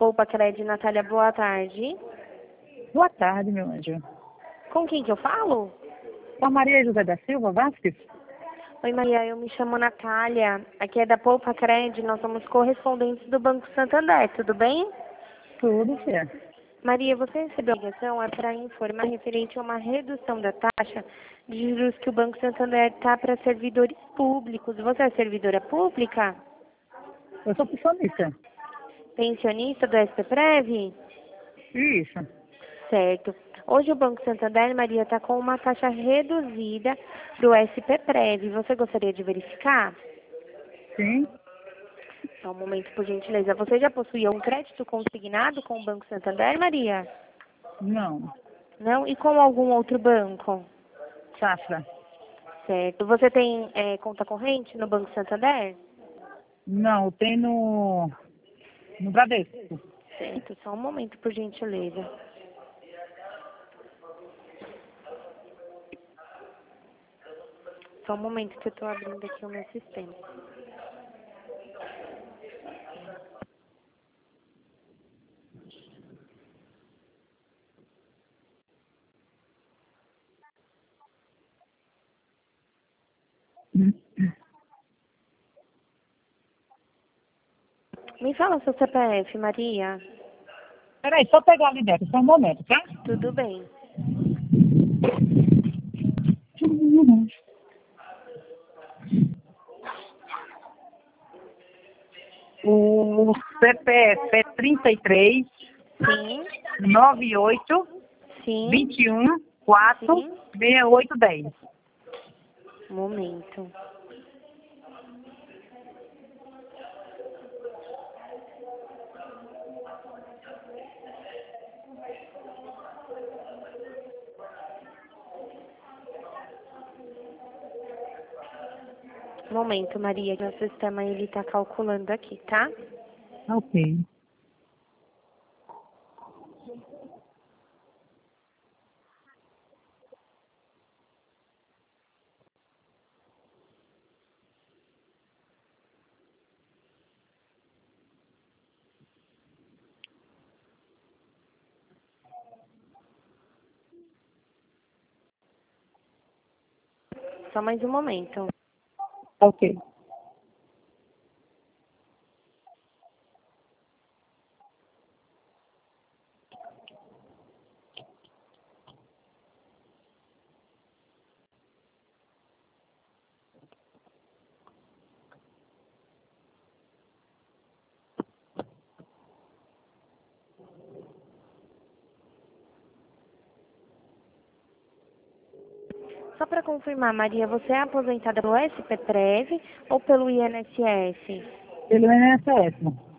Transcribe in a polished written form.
Poupa Cred, Natália, boa tarde. Boa tarde, meu anjo. Com quem que eu falo? Com a Maria José da Silva Vasques? Oi, Maria, eu me chamo Natália. Aqui é da Poupa Cred, nós somos correspondentes do Banco Santander, tudo bem? Tudo certo. Maria, você recebeu a ligação para informar referente a uma redução da taxa de juros que o Banco Santander está para servidores públicos. Você é servidora pública? Eu sou pensionista. Pensionista do SPPrev? Isso. Certo. Hoje o Banco Santander, Maria, está com uma taxa reduzida do SPPrev. Você gostaria de verificar? Sim. Só um momento, por gentileza. Você já possuía um crédito consignado com o Banco Santander, Maria? Não. Não? E com algum outro banco? Safra. Certo. Você tem conta corrente no Banco Santander? Não, tem no Bradesco. Certo. Só um momento, por gentileza. Só um momento que eu estou abrindo aqui o meu sistema. Me fala seu CPF, Maria. Peraí, só pegar ali dentro, só um momento, tá? Tudo bem. O CPF é 33 Sim, 98 sim, 21 4 sim. 68 10. Um momento. Um momento, Maria, que o sistema ele está calculando aqui, tá? Ok. Só mais um momento. Ok. Só para confirmar, Maria, você é aposentada pelo SPPrev ou pelo INSS? Pelo INSS.